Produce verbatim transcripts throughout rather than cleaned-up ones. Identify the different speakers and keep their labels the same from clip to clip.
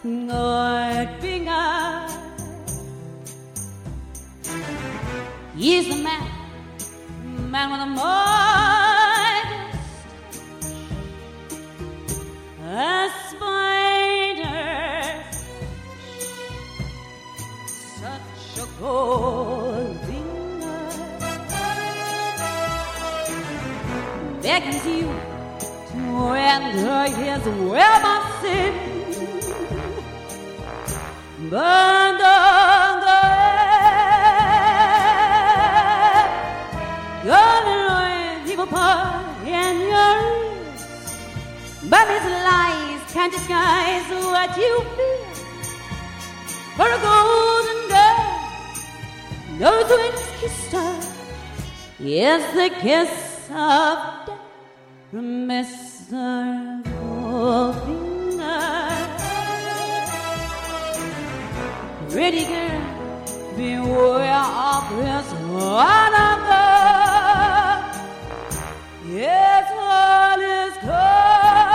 Speaker 1: người biết ai. He's the man, man with the mightiest, a spider, such a golden eye, beckons you to enter his web of sin, burned on the gonna leave a part in your ears, but his lies can't disguise what you feel. For a golden girl knows when it's kissed her is the kiss of death from Mister Goldfinger. Pretty girl, beware of this another. Yes, all is gone.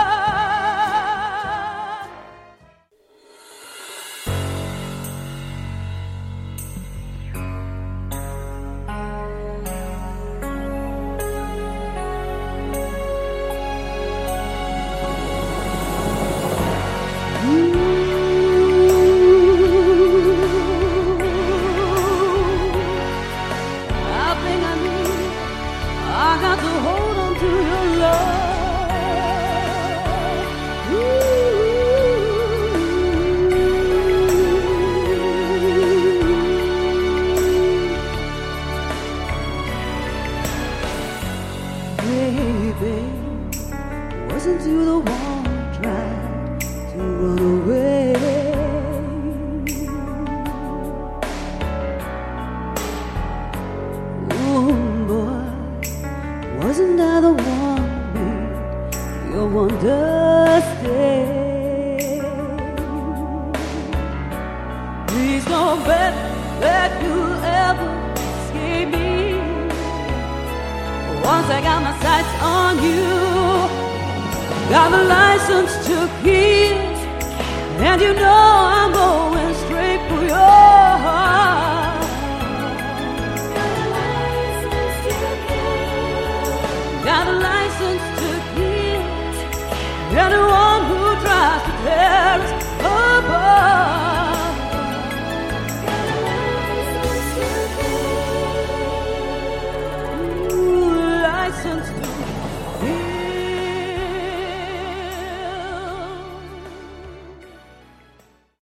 Speaker 1: Wasn't you the one who tried to run away? Oh boy, wasn't I the one who made your wonder stay? Please don't bet that you'll ever escape me. Once I got my sights on you, got a license to kill, and you know I'm going straight for your heart. Got a license to kill, got a license to kill, anyone who tries to tear us